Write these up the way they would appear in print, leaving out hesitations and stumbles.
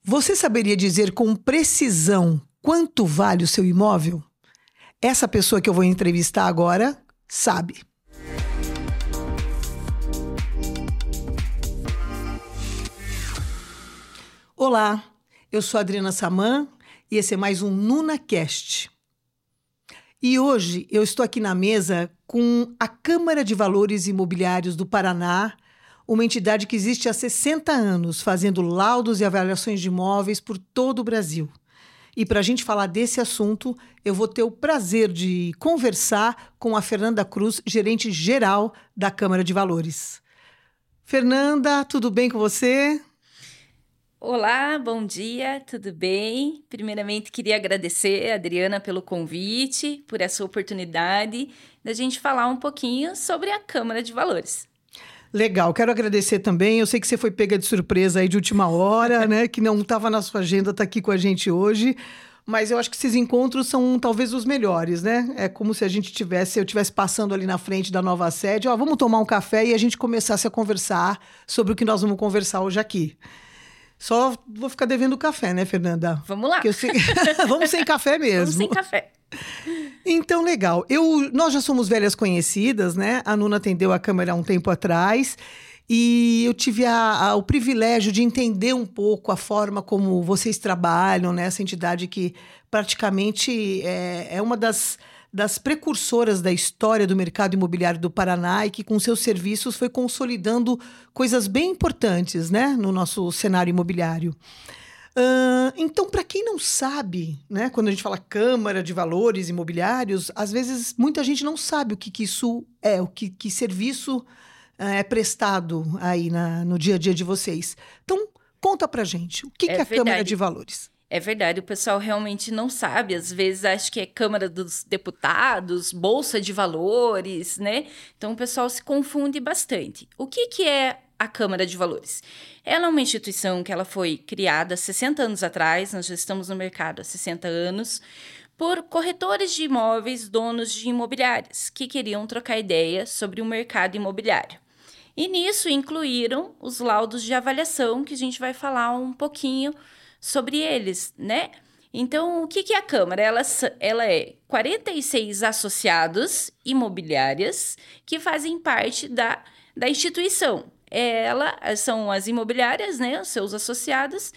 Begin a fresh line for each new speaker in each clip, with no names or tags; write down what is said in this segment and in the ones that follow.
Você saberia dizer com precisão quanto vale o seu imóvel? Essa pessoa que eu vou entrevistar agora sabe. Olá, eu sou a Adriana Saman e esse é mais um NunaCast. E hoje eu estou aqui na mesa com a Câmara de Valores Imobiliários do Paraná, uma entidade que existe há 60 anos, fazendo laudos e avaliações de imóveis por todo o Brasil. E para a gente falar desse assunto, eu vou ter o prazer de conversar com a Fernanda Cruz, gerente geral da Câmara de Valores. Fernanda, tudo bem com você?
Olá, bom dia, tudo bem? Primeiramente, queria agradecer a Adriana pelo convite, por essa oportunidade da gente falar um pouquinho sobre a Câmara de Valores.
Legal, quero agradecer também. Eu sei que você foi pega de surpresa aí de última hora, né? Que não estava na sua agenda, tá aqui com a gente hoje. Mas eu acho que esses encontros são talvez os melhores, né? É como se eu estivesse passando ali na frente da nova sede. Ó, vamos tomar um café e a gente começasse a conversar sobre o que nós vamos conversar hoje aqui. Só vou ficar devendo café, né, Fernanda?
Vamos lá.
Vamos sem café mesmo.
Vamos sem café.
Então, legal. Nós já somos velhas conhecidas, né? A Nuna atendeu a Câmara há um tempo atrás e eu tive o privilégio de entender um pouco a forma como vocês trabalham, né? Essa entidade que praticamente é uma das precursoras da história do mercado imobiliário do Paraná e que, com seus serviços, foi consolidando coisas bem importantes, né? No nosso cenário imobiliário. Então, para quem não sabe, né, quando a gente fala Câmara de Valores Imobiliários, às vezes muita gente não sabe o que isso é, que serviço é prestado aí no dia a dia de vocês. Então, conta pra gente, o que é a Câmara de Valores?
É verdade, o pessoal realmente não sabe, às vezes acha que é Câmara dos Deputados, Bolsa de Valores, né? Então, o pessoal se confunde bastante. O que é a Câmara de Valores? Ela é uma instituição que ela foi criada há 60 anos atrás, nós já estamos no mercado há 60 anos, por corretores de imóveis, donos de imobiliárias, que queriam trocar ideias sobre o mercado imobiliário. E nisso incluíram os laudos de avaliação, que a gente vai falar um pouquinho sobre eles, né? Então, o que é a Câmara? Ela é 46 associados imobiliárias que fazem parte da instituição. São as imobiliárias, né, os seus associados,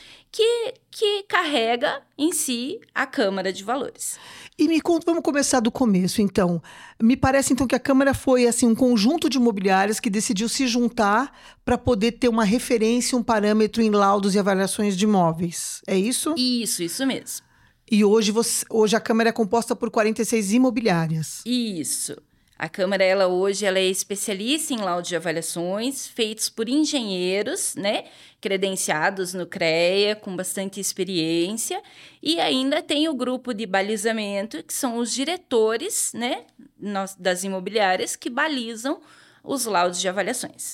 que carrega em si a Câmara de Valores.
E me conta, vamos começar do começo, então. Me parece, então, que a Câmara foi assim, um conjunto de imobiliárias que decidiu se juntar para poder ter uma referência, um parâmetro em laudos e avaliações de imóveis. É isso?
Isso mesmo.
E hoje a Câmara é composta por 46 imobiliárias.
Isso. A Câmara, hoje é especialista em laudos de avaliações feitos por engenheiros, né, credenciados no CREA, com bastante experiência, e ainda tem o grupo de balizamento, que são os diretores, né, das imobiliárias, que balizam os laudos de avaliações.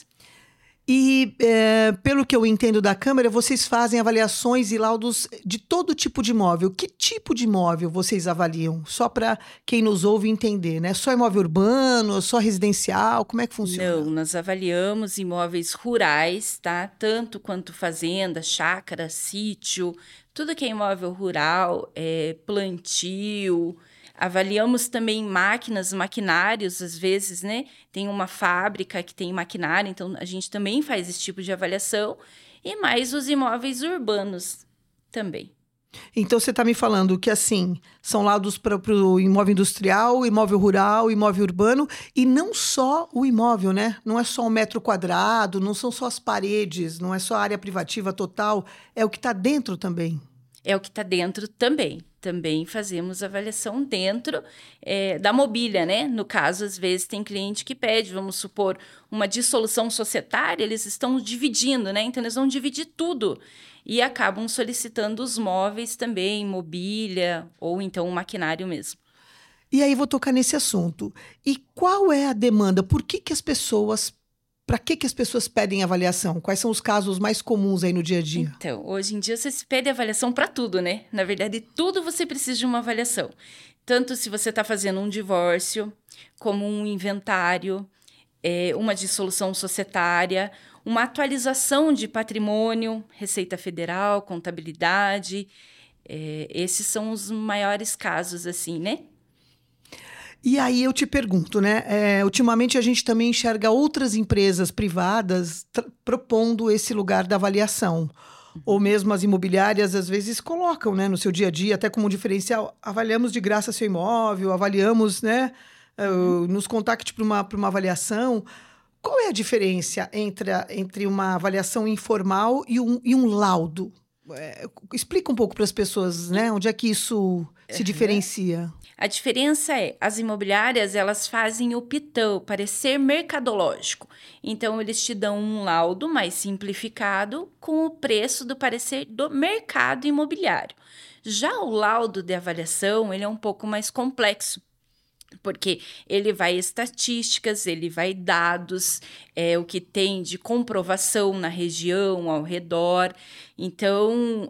E, pelo que eu entendo da Câmara, vocês fazem avaliações e laudos de todo tipo de imóvel. Que tipo de imóvel vocês avaliam? Só para quem nos ouve entender, né? Só imóvel urbano, só residencial? Como é que funciona?
Não, nós avaliamos imóveis rurais, tá? Tanto quanto fazenda, chácara, sítio, tudo que é imóvel rural, plantio. Avaliamos também maquinários, às vezes, né? Tem uma fábrica que tem maquinário, então a gente também faz esse tipo de avaliação. E mais os imóveis urbanos também.
Então, você está me falando que, assim, são laudos para o imóvel industrial, imóvel rural, imóvel urbano, e não só o imóvel, né? Não é só um metro quadrado, não são só as paredes, não é só a área privativa total, é o que está dentro também.
É o que está dentro também. Também fazemos avaliação dentro da mobília, né? No caso, às vezes, tem cliente que pede, vamos supor, uma dissolução societária, eles estão dividindo, né? Então, eles vão dividir tudo e acabam solicitando os móveis também, mobília ou então o maquinário mesmo.
E aí, vou tocar nesse assunto. E qual é a demanda? Para que as pessoas pedem avaliação? Quais são os casos mais comuns aí no dia a dia?
Então, hoje em dia você se pede avaliação para tudo, né? Na verdade, tudo você precisa de uma avaliação. Tanto se você está fazendo um divórcio, como um inventário, uma dissolução societária, uma atualização de patrimônio, Receita Federal, contabilidade. Esses são os maiores casos, assim, né?
E aí eu te pergunto, né? Ultimamente a gente também enxerga outras empresas privadas propondo esse lugar da avaliação. Ou mesmo as imobiliárias, às vezes, colocam, né, no seu dia a dia, até como diferencial, avaliamos de graça seu imóvel, avaliamos, né, nos contacte para uma avaliação. Qual é a diferença entre uma avaliação informal e um laudo? Explica um pouco para as pessoas, né, onde é que isso se diferencia.
A diferença as imobiliárias, elas fazem o PITAM, parecer mercadológico. Então, eles te dão um laudo mais simplificado com o preço do parecer do mercado imobiliário. Já o laudo de avaliação, ele é um pouco mais complexo, porque ele vai estatísticas, ele vai dados, o que tem de comprovação na região, ao redor. Então,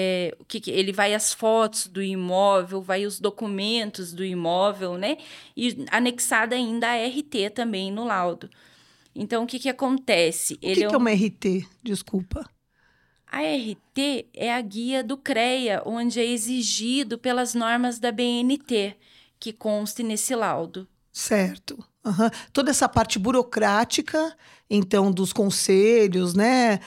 ele vai as fotos do imóvel, vai os documentos do imóvel, né? E anexada ainda a RT também no laudo. Então, o que acontece?
O que é uma RT? Desculpa.
A RT é a guia do CREA, onde é exigido pelas normas da BNT, que conste nesse laudo.
Certo. Toda essa parte burocrática, então, dos conselhos, né,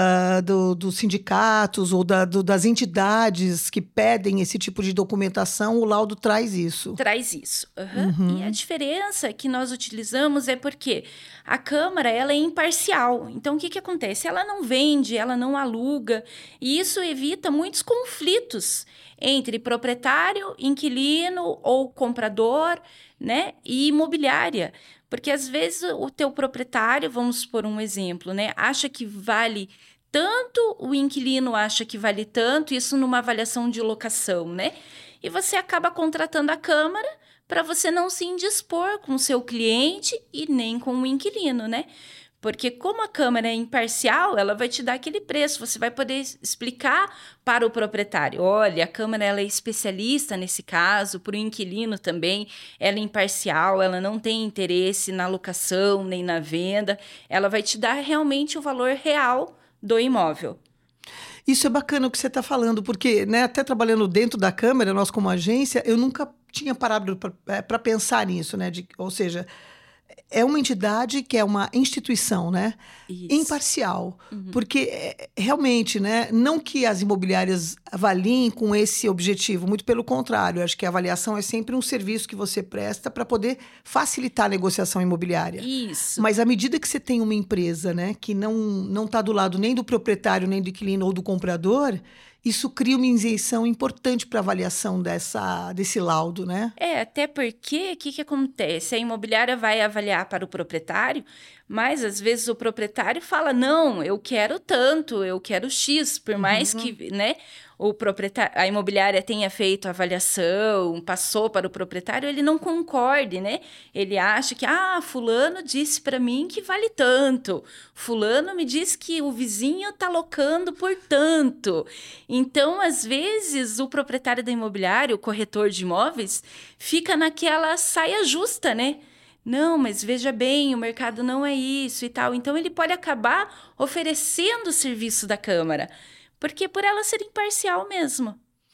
dos sindicatos ou das entidades que pedem esse tipo de documentação, o laudo traz isso.
Traz isso. E a diferença que nós utilizamos é porque a Câmara, ela é imparcial. Então, o que acontece? Ela não vende, ela não aluga, e isso evita muitos conflitos entre proprietário, inquilino ou comprador, né, e imobiliária. Porque, às vezes, o teu proprietário, vamos por um exemplo, né, acha que vale tanto, o inquilino acha que vale tanto, isso numa avaliação de locação, né? E você acaba contratando a Câmara para você não se indispor com o seu cliente e nem com o inquilino, né? Porque como a Câmara é imparcial, ela vai te dar aquele preço, você vai poder explicar para o proprietário, olha, a Câmara ela é especialista nesse caso, para o inquilino também, ela é imparcial, ela não tem interesse na locação nem na venda, ela vai te dar realmente o valor real do imóvel.
Isso é bacana o que você está falando, porque, né, até trabalhando dentro da Câmara, nós como agência, eu nunca tinha parado para pensar nisso, né? Ou seja, é uma entidade que é uma instituição, né?
Isso.
Imparcial. Porque, realmente, né? Não que as imobiliárias avaliem com esse objetivo, muito pelo contrário. Eu acho que a avaliação é sempre um serviço que você presta para poder facilitar a negociação imobiliária.
Isso.
Mas à medida que você tem uma empresa, né? Que não está do lado nem do proprietário, nem do inquilino ou do comprador, isso cria uma isenção importante para a avaliação desse laudo, né?
Até porque, o que acontece? A imobiliária vai avaliar para o proprietário, mas às vezes o proprietário fala, não, eu quero tanto, eu quero X, por mais que, né, a imobiliária tenha feito a avaliação, passou para o proprietário, ele não concorde, né? Ele acha que, fulano disse para mim que vale tanto, fulano me disse que o vizinho está locando por tanto. Então, às vezes, o proprietário da imobiliária, o corretor de imóveis, fica naquela saia justa, né? Não, mas veja bem, o mercado não é isso e tal. Então, ele pode acabar oferecendo o serviço da Câmara, porque por ela ser imparcial mesmo.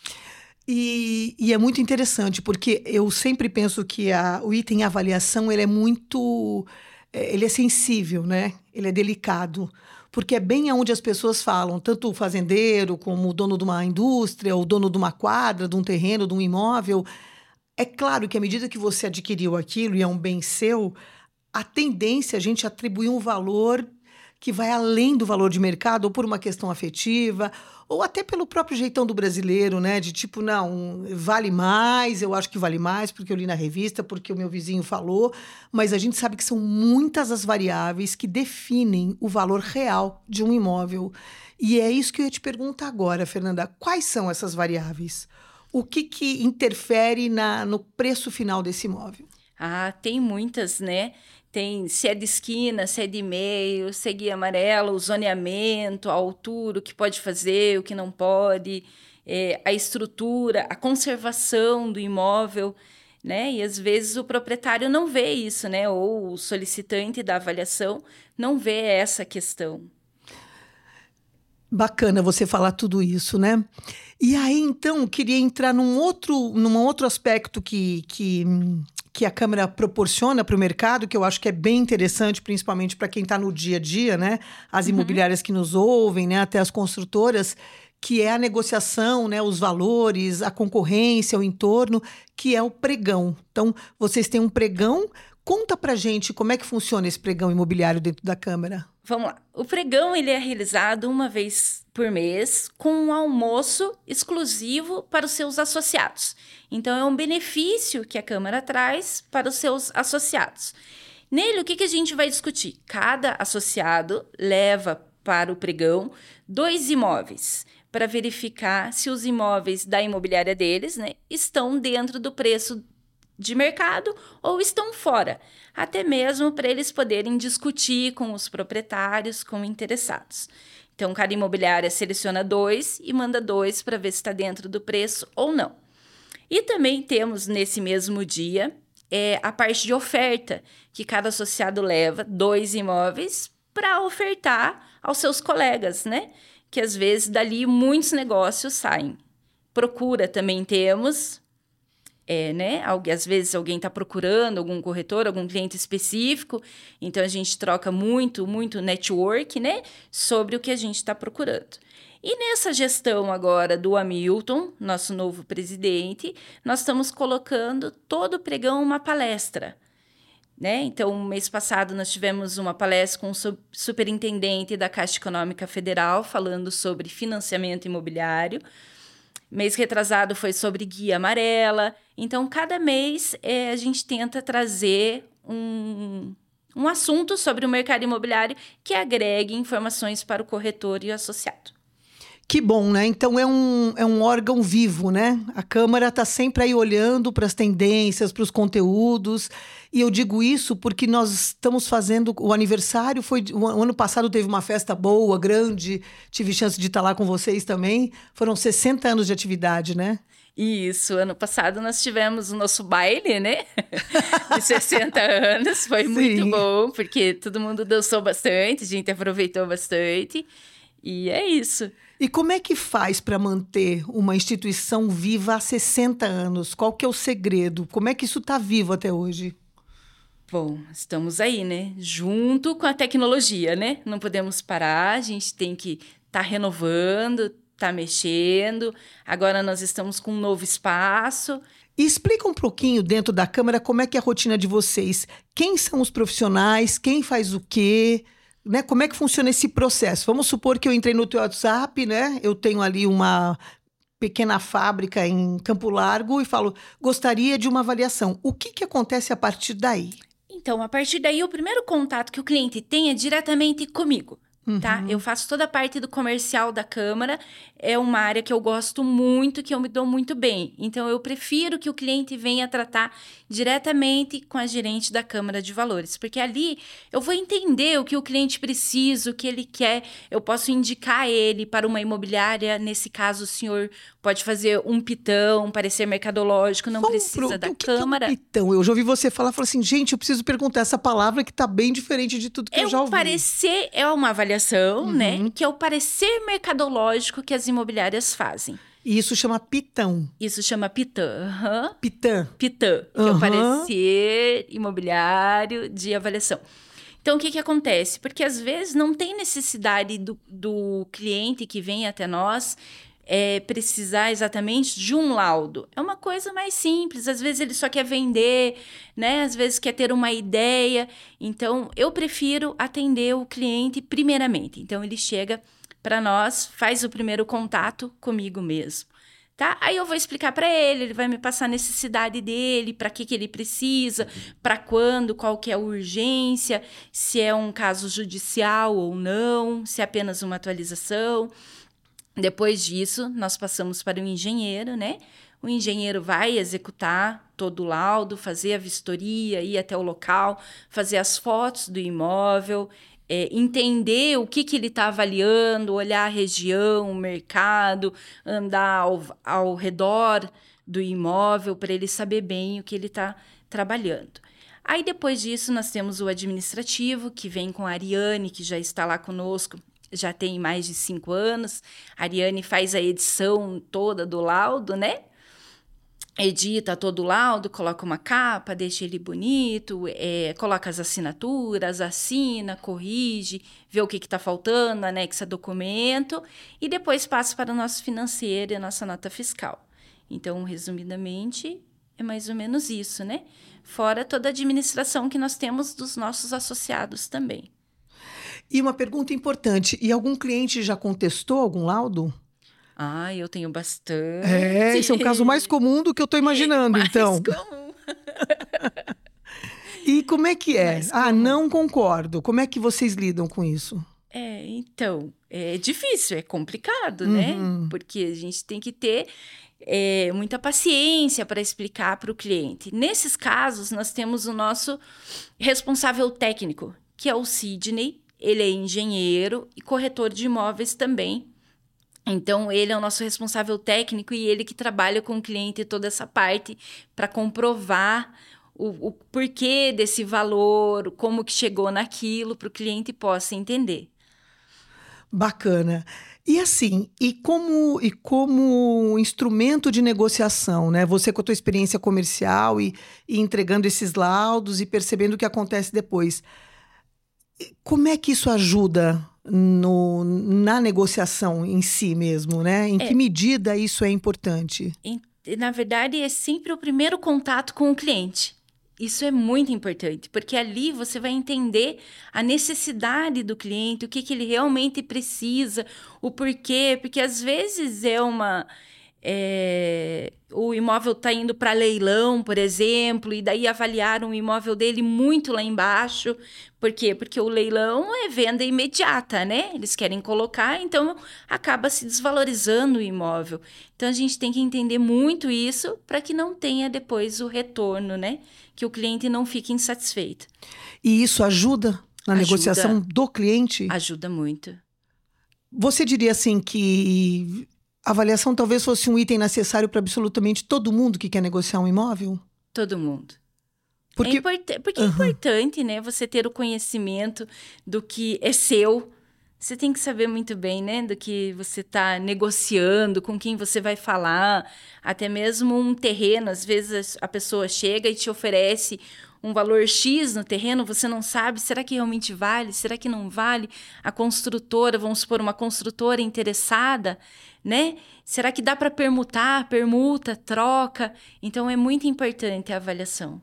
E é muito interessante, porque eu sempre penso que o item avaliação ele é muito... ele é sensível, né? Ele é delicado. Porque é bem onde as pessoas falam, tanto o fazendeiro como o dono de uma indústria, o dono de uma quadra, de um terreno, de um imóvel. É claro que à medida que você adquiriu aquilo e é um bem seu, a tendência é a gente atribuir um valor que vai além do valor de mercado, ou por uma questão afetiva, ou até pelo próprio jeitão do brasileiro, né? De tipo, não, vale mais, eu acho que vale mais, porque eu li na revista, porque o meu vizinho falou. Mas a gente sabe que são muitas as variáveis que definem o valor real de um imóvel. E é isso que eu ia te perguntar agora, Fernanda. Quais são essas variáveis? O que interfere no preço final desse imóvel?
Tem muitas, né? Tem se é de esquina, se é de meio, se é guia amarela, o zoneamento, a altura, o que pode fazer, o que não pode, a estrutura, a conservação do imóvel, né? E às vezes o proprietário não vê isso, né? Ou o solicitante da avaliação não vê essa questão.
Bacana você falar tudo isso, né? E aí, então, queria entrar num outro aspecto que a Câmara proporciona para o mercado, que eu acho que é bem interessante, principalmente para quem está no dia a dia, né? As imobiliárias que nos ouvem, né? Até as construtoras, que é a negociação, né? Os valores, a concorrência, o entorno, que é o pregão. Então, vocês têm um pregão. Conta para gente como é que funciona esse pregão imobiliário dentro da Câmara.
Vamos lá. O pregão ele é realizado uma vez por mês com um almoço exclusivo para os seus associados. Então, é um benefício que a Câmara traz para os seus associados. Nele, o que a gente vai discutir? Cada associado leva para o pregão 2 imóveis para verificar se os imóveis da imobiliária deles, né, estão dentro do preço de mercado ou estão fora, até mesmo para eles poderem discutir com os proprietários, com interessados. Então, cada imobiliária seleciona 2 e manda 2 para ver se está dentro do preço ou não. E também temos, nesse mesmo dia, a parte de oferta, que cada associado leva 2 imóveis para ofertar aos seus colegas, né? Que às vezes dali muitos negócios saem. Procura também temos... né? Às vezes alguém está procurando algum corretor, algum cliente específico, então a gente troca muito network, né? Sobre o que a gente está procurando. E nessa gestão agora do Hamilton, nosso novo presidente, nós estamos colocando todo o pregão uma palestra, né? Então, mês passado nós tivemos uma palestra com o superintendente da Caixa Econômica Federal falando sobre financiamento imobiliário. Mês retrasado foi sobre guia amarela. Então, cada mês a gente tenta trazer um assunto sobre o mercado imobiliário que agregue informações para o corretor e o associado.
Que bom, né? Então é um órgão vivo, né? A Câmara está sempre aí olhando para as tendências, para os conteúdos. E eu digo isso porque nós estamos fazendo... O aniversário o ano passado teve uma festa boa, grande. Tive chance de estar lá com vocês também. Foram 60 anos de atividade, né?
Isso, ano passado nós tivemos o nosso baile, né? De 60 anos. Foi muito bom, porque todo mundo dançou bastante, a gente aproveitou bastante. E é isso.
E como é que faz para manter uma instituição viva há 60 anos? Qual que é o segredo? Como é que isso está vivo até hoje?
Bom, estamos aí, né? Junto com a tecnologia, né? Não podemos parar, a gente tem que estar renovando, tá mexendo. Agora nós estamos com um novo espaço.
E explica um pouquinho dentro da Câmara como é que é a rotina de vocês. Quem são os profissionais? Quem faz o quê? Né? Como é que funciona esse processo? Vamos supor que eu entrei no teu WhatsApp, né? Eu tenho ali uma pequena fábrica em Campo Largo e falo, gostaria de uma avaliação. O que acontece a partir daí?
Então, a partir daí, o primeiro contato que o cliente tem é diretamente comigo. Tá? Eu faço toda a parte do comercial da Câmara, é uma área que eu gosto muito, que eu me dou muito bem. Então, eu prefiro que o cliente venha tratar diretamente com a gerente da Câmara de Valores, porque ali eu vou entender o que o cliente precisa, o que ele quer, eu posso indicar ele para uma imobiliária, nesse caso o senhor pode fazer um pitão, um parecer mercadológico, não precisa da Câmara.
É um pitão? Eu já ouvi você falar assim, gente, eu preciso perguntar essa palavra que está bem diferente de tudo que eu já ouvi.
Parecer é uma avaliação, né? Que é o parecer mercadológico que as imobiliárias fazem.
E isso chama pitão.
Isso chama pitã.
Pitã.
Pitã, que é o parecer imobiliário de avaliação. Então, o que acontece? Porque às vezes não tem necessidade do cliente que vem até nós precisar exatamente de um laudo. É uma coisa mais simples. Às vezes ele só quer vender, né? Às vezes quer ter uma ideia. Então, eu prefiro atender o cliente primeiramente. Então, ele chega para nós, faz o primeiro contato comigo mesmo, tá? Aí eu vou explicar para ele vai me passar a necessidade dele, para que ele precisa, para quando, qual que é a urgência, se é um caso judicial ou não, se é apenas uma atualização. Depois disso, nós passamos para o engenheiro, né? O engenheiro vai executar todo o laudo, fazer a vistoria, ir até o local, fazer as fotos do imóvel, entender o que ele está avaliando, olhar a região, o mercado, andar ao redor do imóvel para ele saber bem o que ele está trabalhando. Aí, depois disso, nós temos o administrativo, que vem com a Ariane, que já está lá conosco, já tem mais de 5 anos. A Ariane faz a edição toda do laudo, né? Edita todo o laudo, coloca uma capa, deixa ele bonito, coloca as assinaturas, assina, corrige, vê o que está faltando, anexa documento e depois passa para o nosso financeiro e a nossa nota fiscal. Então, resumidamente, é mais ou menos isso, né? Fora toda a administração que nós temos dos nossos associados também.
E uma pergunta importante, e algum cliente já contestou algum laudo?
Eu tenho bastante.
Esse é o caso mais comum do que eu estou imaginando, então.
Mais comum.
E como é que é? Não concordo. Como é que vocês lidam com isso?
Então, é difícil, é complicado, né? Porque a gente tem que ter muita paciência para explicar para o cliente. Nesses casos, nós temos o nosso responsável técnico, que é o Sidney. Ele é engenheiro e corretor de imóveis também. Então, ele é o nosso responsável técnico e ele que trabalha com o cliente toda essa parte para comprovar o porquê desse valor, como que chegou naquilo, para o cliente possa entender.
Bacana. E assim, e como instrumento de negociação, né? Você com a tua experiência comercial e entregando esses laudos e percebendo o que acontece depois. Como é que isso ajuda na negociação em si mesmo, né? Em que medida isso é importante?
Na verdade, é sempre o primeiro contato com o cliente. Isso é muito importante, porque ali você vai entender a necessidade do cliente, o que ele realmente precisa, o porquê, porque às vezes o imóvel está indo para leilão, por exemplo, e daí avaliaram o imóvel dele muito lá embaixo. Por quê? Porque o leilão é venda imediata, né? Eles querem colocar, então acaba se desvalorizando o imóvel. Então, a gente tem que entender muito isso para que não tenha depois o retorno, né? Que o cliente não fique insatisfeito.
E isso ajuda na negociação do cliente?
Ajuda muito.
Você diria assim que a avaliação talvez fosse um item necessário para absolutamente todo mundo que quer negociar um imóvel?
Todo mundo.
Porque
É importante, né? Você ter o conhecimento do que é seu. Você tem que saber muito bem, né? Do que você está negociando, com quem você vai falar. Até mesmo um terreno. Às vezes a pessoa chega e te oferece um valor X no terreno, você não sabe, será que realmente vale? Será que não vale? A construtora, vamos supor, uma construtora interessada, né? Será que dá para permutar? Permuta, troca. Então, é muito importante a avaliação.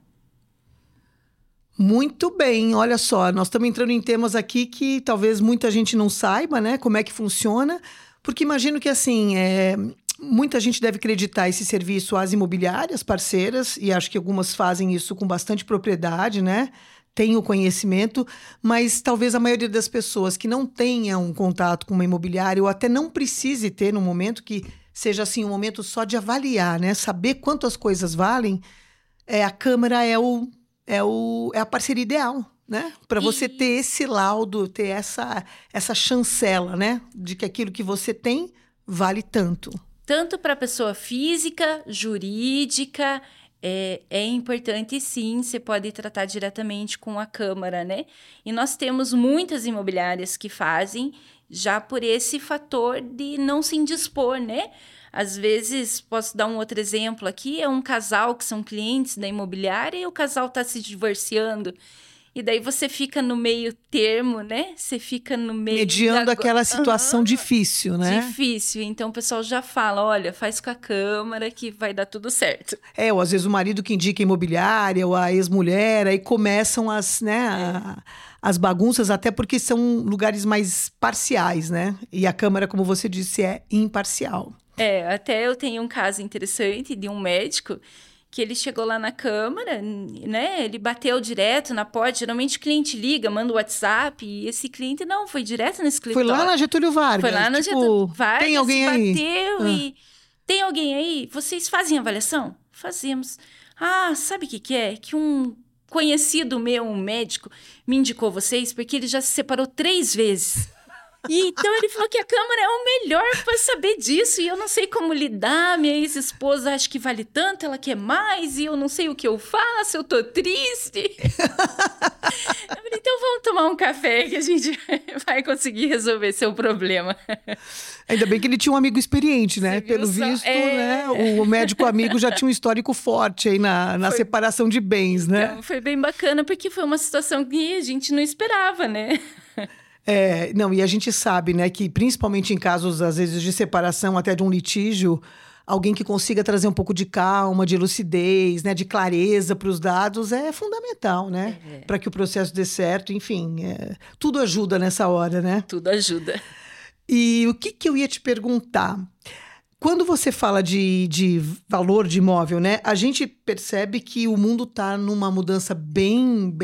Muito bem, olha só, nós estamos entrando em temas aqui que talvez muita gente não saiba, né? Como é que funciona, porque imagino que assim, muita gente deve acreditar esse serviço às imobiliárias parceiras, e acho que algumas fazem isso com bastante propriedade, né? Tem o conhecimento, mas talvez a maioria das pessoas que não tenham um contato com uma imobiliária ou até não precise ter no momento, que seja assim um momento só de avaliar, né? Saber quanto as coisas valem, a Câmara é a parceria ideal, né? Para você ter esse laudo, ter essa chancela, né? De que aquilo que você tem vale tanto.
Tanto para a pessoa física, jurídica, é importante sim, você pode tratar diretamente com a Câmara, né? E nós temos muitas imobiliárias que fazem já por esse fator de não se indispor, né? Às vezes, posso dar um outro exemplo aqui, é um casal que são clientes da imobiliária e o casal está se divorciando. E daí você fica no meio termo, né? Você fica no meio...
Mediando aquela situação difícil, né?
Difícil. Então, o pessoal já fala, olha, faz com a Câmara que vai dar tudo certo.
Ou às vezes o marido que indica a imobiliária, ou a ex-mulher, aí começam as bagunças, até porque são lugares mais parciais, né? E a Câmara, como você disse, é imparcial.
Até eu tenho um caso interessante de um médico que ele chegou lá na Câmara, né? Ele bateu direto na porta. Geralmente o cliente liga, manda o WhatsApp. E esse cliente não, foi direto no escritório.
Foi lá na Getúlio Vargas.
Foi lá na Getúlio Vargas.
Tem alguém aí?
Bateu e... Tem alguém aí? Vocês fazem avaliação? Fazemos. Sabe o que é? Que um conhecido meu, um médico, me indicou vocês porque ele já se separou 3 vezes. E então ele falou que a Câmara é o melhor para saber disso e eu não sei como lidar. Minha ex-esposa acha que vale tanto, ela quer mais e eu não sei o que eu faço, eu tô triste. Eu falei, então vamos tomar um café que a gente vai conseguir resolver seu problema.
Ainda bem que ele tinha um amigo experiente, né? Pelo visto, né? O médico amigo já tinha um histórico forte aí na separação de bens, né?
Então, foi bem bacana porque foi uma situação que a gente não esperava, né?
Não, e a gente sabe, né, que principalmente em casos, às vezes, de separação, até de um litígio, alguém que consiga trazer um pouco de calma, de lucidez, né, de clareza para os dados é fundamental, né? Para que o processo dê certo, enfim, tudo ajuda nessa hora, né?
Tudo ajuda.
E o que eu ia te perguntar? Quando você fala de valor de imóvel, né, a gente percebe que o mundo está numa mudança bem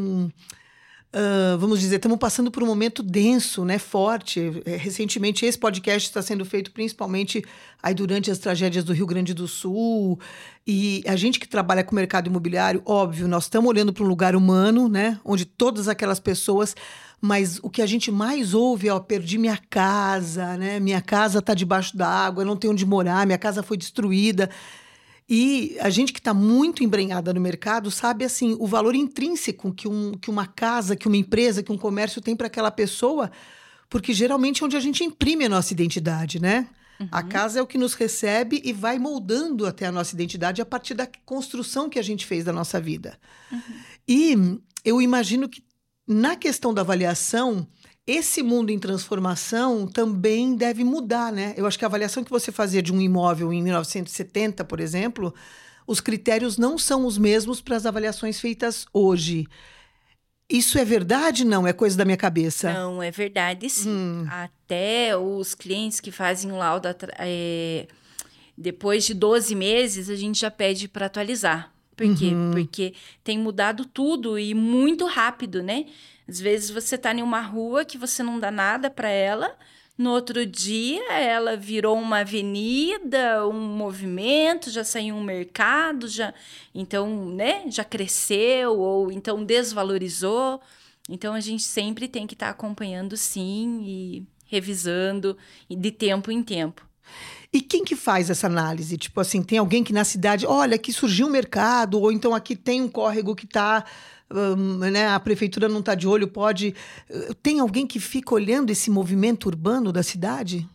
vamos dizer, estamos passando por um momento denso, né, forte. Recentemente, esse podcast está sendo feito principalmente aí durante as tragédias do Rio Grande do Sul. E a gente que trabalha com o mercado imobiliário, óbvio, nós estamos olhando para um lugar humano, né, onde todas aquelas pessoas... Mas o que a gente mais ouve é, perdi minha casa, né, minha casa está debaixo da água, eu não tenho onde morar, minha casa foi destruída. E a gente que está muito embrenhada no mercado sabe, assim, o valor intrínseco que uma casa, que uma empresa, que um comércio tem para aquela pessoa, porque geralmente é onde a gente imprime a nossa identidade, né? Uhum. A casa é o que nos recebe e vai moldando até a nossa identidade a partir da construção que a gente fez da nossa vida. Uhum. E eu imagino que na questão da avaliação... Esse mundo em transformação também deve mudar, né? Eu acho que a avaliação que você fazia de um imóvel em 1970, por exemplo, os critérios não são os mesmos para as avaliações feitas hoje. Isso é verdade? Não, é coisa da minha cabeça?
Não, é verdade, sim. Até os clientes que fazem o laudo depois de 12 meses, a gente já pede para atualizar. Por quê? Porque tem mudado tudo e muito rápido, né? Às vezes você está em uma rua que você não dá nada para ela, no outro dia ela virou uma avenida, um movimento, já saiu um mercado, então, né, já cresceu ou então desvalorizou. Então a gente sempre tem que estar acompanhando, sim, e revisando de tempo em tempo.
E quem que faz essa análise? Tipo assim, tem alguém que na cidade, olha, aqui surgiu um mercado, ou então aqui tem um córrego que está... né, a prefeitura não está de olho, pode... Tem alguém que fica olhando esse movimento urbano da cidade?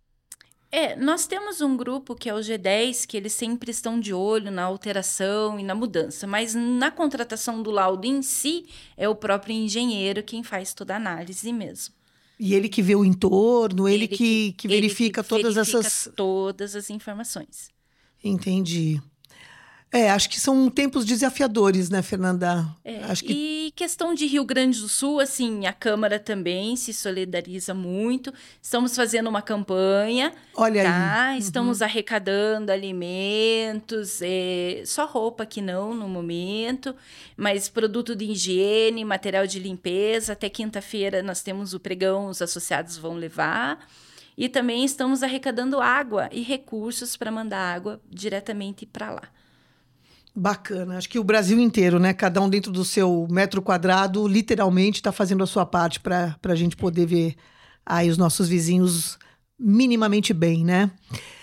Nós temos um grupo que é o G10, que eles sempre estão de olho na alteração e na mudança, mas na contratação do laudo em si, é o próprio engenheiro quem faz toda a análise mesmo.
E ele que vê o entorno, ele que verifica todas
as informações.
Entendi. Acho que são tempos desafiadores, né, Fernanda?
E questão de Rio Grande do Sul, assim, a Câmara também se solidariza muito. Estamos fazendo uma campanha.
Olha aí.
Estamos arrecadando alimentos, só roupa que não no momento, mas produto de higiene, material de limpeza. Até quinta-feira nós temos o pregão, os associados vão levar. E também estamos arrecadando água e recursos para mandar água diretamente para lá.
Bacana. Acho que o Brasil inteiro, né? Cada um dentro do seu metro quadrado, literalmente está fazendo a sua parte para a gente poder ver aí os nossos vizinhos minimamente bem, né?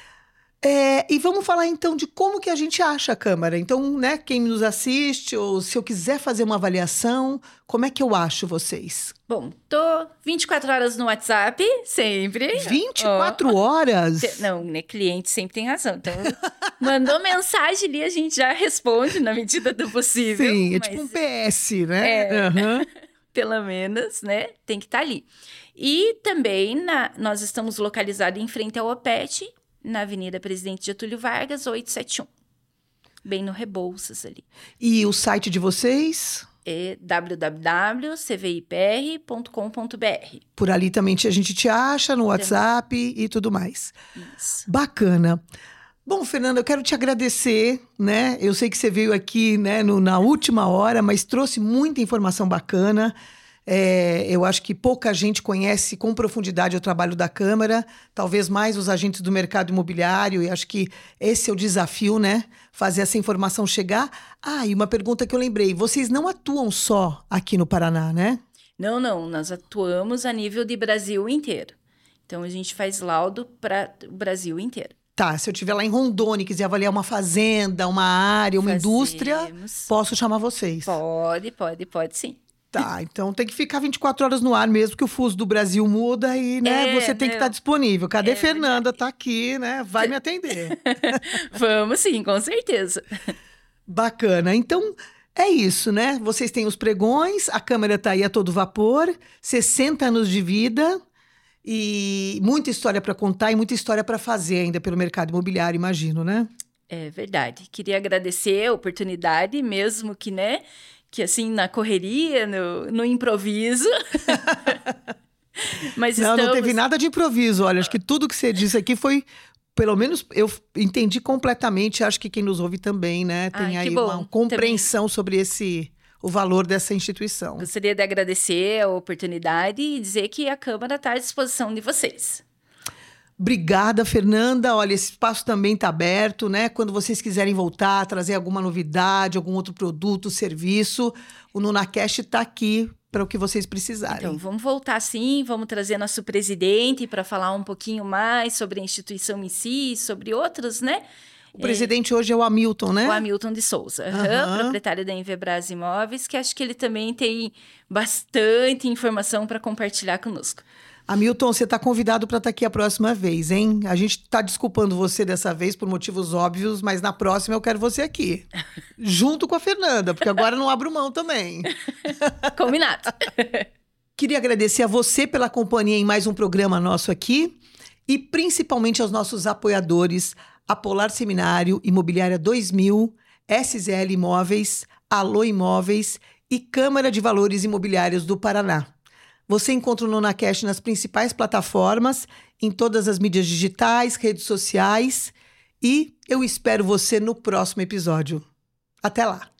E vamos falar então de como que a gente acha a Câmara. Então, né, quem nos assiste, ou se eu quiser fazer uma avaliação, como é que eu acho vocês?
Bom, tô 24 horas no WhatsApp, sempre.
24 horas?
Não, né, cliente sempre tem razão. Então, mandou mensagem ali, a gente já responde na medida do possível.
Sim, é tipo um PS, né?
Pelo menos, né, tem que estar ali. E também nós estamos localizados em frente ao OPET, na Avenida Presidente Getúlio Vargas, 871. Bem no Rebouças ali.
E o site de vocês?
É www.cvipr.com.br.
Por ali também a gente te acha, no WhatsApp e tudo mais.
Isso.
Bacana. Bom, Fernanda, eu quero te agradecer, né? Eu sei que você veio aqui, né, na última hora, mas trouxe muita informação bacana. Eu acho que pouca gente conhece com profundidade o trabalho da Câmara, talvez mais os agentes do mercado imobiliário, e acho que esse é o desafio, né? Fazer essa informação chegar. E uma pergunta que eu lembrei, vocês não atuam só aqui no Paraná, né?
Não, nós atuamos a nível de Brasil inteiro. Então, a gente faz laudo para o Brasil inteiro.
Tá, se eu estiver lá em Rondônia e quiser avaliar uma fazenda, uma área, uma indústria, posso chamar vocês?
Pode sim.
Tá, então tem que ficar 24 horas no ar mesmo, que o fuso do Brasil muda e, né, você tem que estar disponível. Cadê Fernanda? Tá aqui, né? Vai me atender.
Vamos sim, com certeza.
Bacana. Então, é isso, né? Vocês têm os pregões, a Câmara tá aí a todo vapor, 60 anos de vida e muita história para contar e muita história para fazer ainda pelo mercado imobiliário, imagino, né?
É verdade. Queria agradecer a oportunidade, mesmo que, né? Que assim, na correria, no improviso. Mas
não teve nada de improviso. Olha, acho que tudo que você disse aqui foi, pelo menos, eu entendi completamente. Acho que quem nos ouve também, né? Tem aí uma compreensão sobre o valor dessa instituição.
Gostaria de agradecer a oportunidade e dizer que a Câmara está à disposição de vocês.
Obrigada, Fernanda. Olha, esse espaço também está aberto, né? Quando vocês quiserem voltar, trazer alguma novidade, algum outro produto, serviço, o NunaCast está aqui para o que vocês precisarem.
Então, vamos voltar sim, vamos trazer nosso presidente para falar um pouquinho mais sobre a instituição em si, sobre outros, né?
O presidente hoje é o Hamilton, né?
O Hamilton de Souza, proprietário da Invebras Imóveis, que acho que ele também tem bastante informação para compartilhar conosco.
Hamilton, você está convidado para estar aqui a próxima vez, hein? A gente está desculpando você dessa vez por motivos óbvios, mas na próxima eu quero você aqui. Junto com a Fernanda, porque agora não abro mão também.
Combinado.
Queria agradecer a você pela companhia em mais um programa nosso aqui e principalmente aos nossos apoiadores, a Polar Seminário, Imobiliária 2000, SZL Imóveis, Alô Imóveis e Câmara de Valores Imobiliários do Paraná. Você encontra o NunaCast nas principais plataformas, em todas as mídias digitais, redes sociais. E eu espero você no próximo episódio. Até lá!